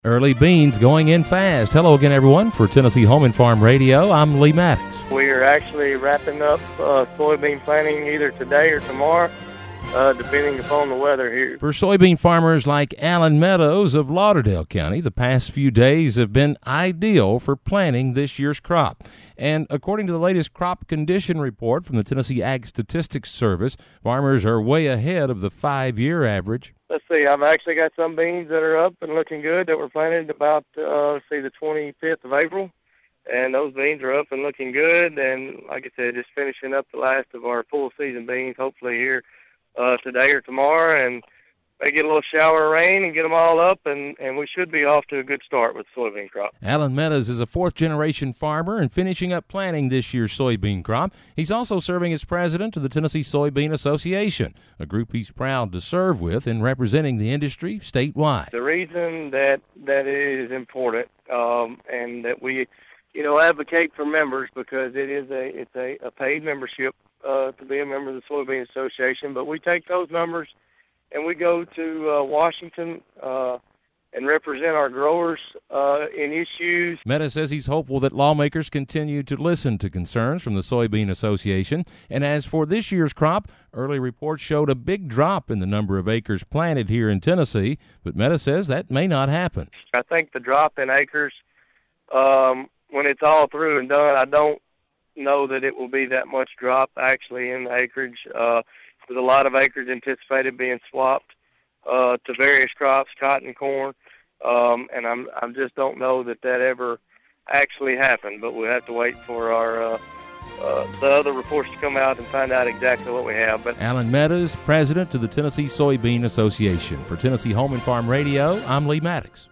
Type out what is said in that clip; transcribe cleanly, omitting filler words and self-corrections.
Early beans going in fast. Hello again, everyone. For Tennessee Home and Farm Radio, I'm Lee Maddox. We are actually wrapping up soybean planting either today or tomorrow, depending upon the weather here. For soybean farmers like Alan Meadows of Lauderdale County, the past few days have been ideal for planting this year's crop. And according to the latest crop condition report from the Tennessee Ag Statistics Service, farmers are way ahead of the 5-year average. Let's see, I've actually got some beans that are up and looking good that were planted about, the 25th of April. And those beans are up and looking good. And like I said, just finishing up the last of our full season beans, hopefully here today or tomorrow. And they get a little shower of rain and get them all up, and we should be off to a good start with the soybean crop. Alan Meadows is a fourth-generation farmer and finishing up planting this year's soybean crop. He's also serving as president of the Tennessee Soybean Association, a group he's proud to serve with in representing the industry statewide. The reason that it is important and that we, advocate for members, because it's a paid membership to be a member of the Soybean Association, but we take those numbers and we go to Washington and represent our growers in issues. Meta says he's hopeful that lawmakers continue to listen to concerns from the Soybean Association. And as for this year's crop, early reports showed a big drop in the number of acres planted here in Tennessee, but Meta says that may not happen. I think the drop in acres, when it's all through and done, I don't know that it will be that much drop actually in the acreage. There's a lot of acres anticipated being swapped to various crops, cotton, corn, and I just don't know that ever actually happened. But we'll have to wait for our the other reports to come out and find out exactly what we have. But Alan Meadows, president of the Tennessee Soybean Association. For Tennessee Home and Farm Radio, I'm Lee Maddox.